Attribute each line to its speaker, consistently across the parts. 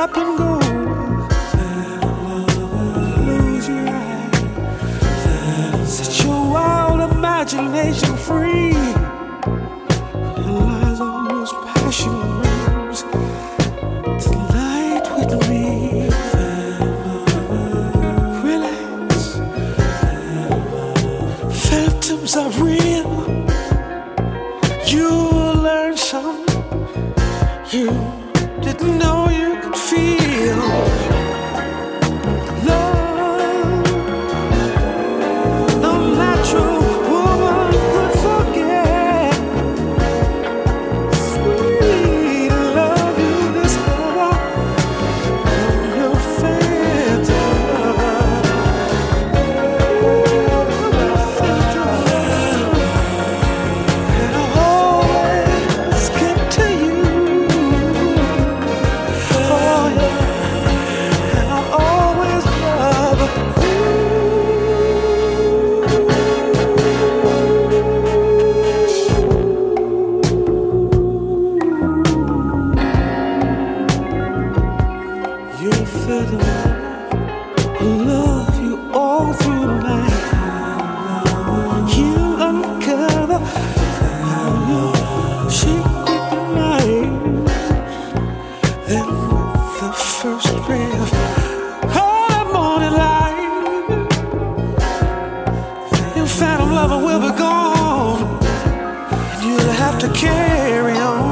Speaker 1: up and go. Lose your eye. Set your wild imagination free. And lies on those passion roads tonight with me. Relax. Phantoms are real. You'll learn something you didn't know you could feel. Love, no natural woman could forget. Sweet love you discover from your phantom. And I'll always get to you. Oh yeah, and I'll always love you. You're fed up. I love you all through the night. You uncover your secret night. Then with the first ray of early morning light, your phantom lover will be gone, and you'll have to carry on.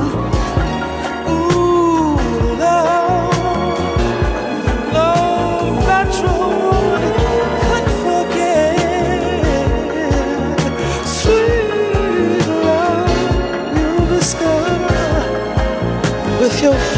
Speaker 1: Ooh, love, love, natural woman could forget. Sweet love, you'll discover with your